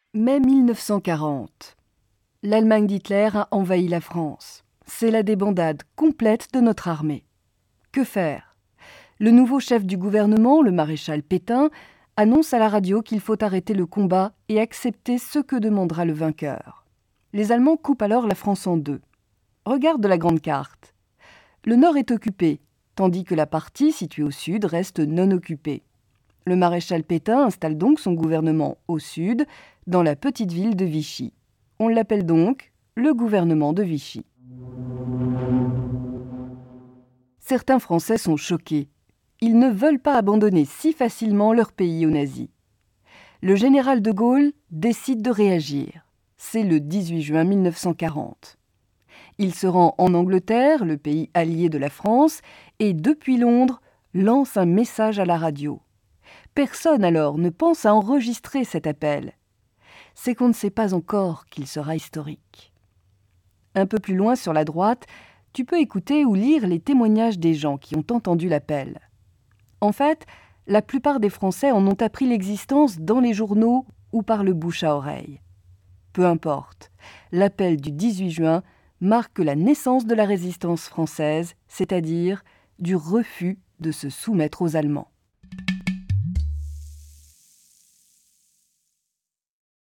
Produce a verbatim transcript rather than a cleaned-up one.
Mai mille neuf cent quarante. L'Allemagne d'Hitler a envahi la France. C'est la débandade complète de notre armée. Que faire ? Le nouveau chef du gouvernement, le maréchal Pétain, annonce à la radio qu'il faut arrêter le combat et accepter ce que demandera le vainqueur. Les Allemands coupent alors la France en deux. Regarde la grande carte. Le nord est occupé, tandis que la partie située au sud reste non occupée. Le maréchal Pétain installe donc son gouvernement au sud, dans la petite ville de Vichy. On l'appelle donc le gouvernement de Vichy. Certains Français sont choqués. Ils ne veulent pas abandonner si facilement leur pays aux nazis. Le général de Gaulle décide de réagir. C'est le dix-huit juin mille neuf cent quarante. Il se rend en Angleterre, le pays allié de la France, et depuis Londres, lance un message à la radio. Personne alors ne pense à enregistrer cet appel. C'est qu'on ne sait pas encore qu'il sera historique. Un peu plus loin sur la droite, tu peux écouter ou lire les témoignages des gens qui ont entendu l'appel. En fait, la plupart des Français en ont appris l'existence dans les journaux ou par le bouche à oreille. Peu importe, l'appel du dix-huit juin marque la naissance de la résistance française, c'est-à-dire du refus de se soumettre aux Allemands.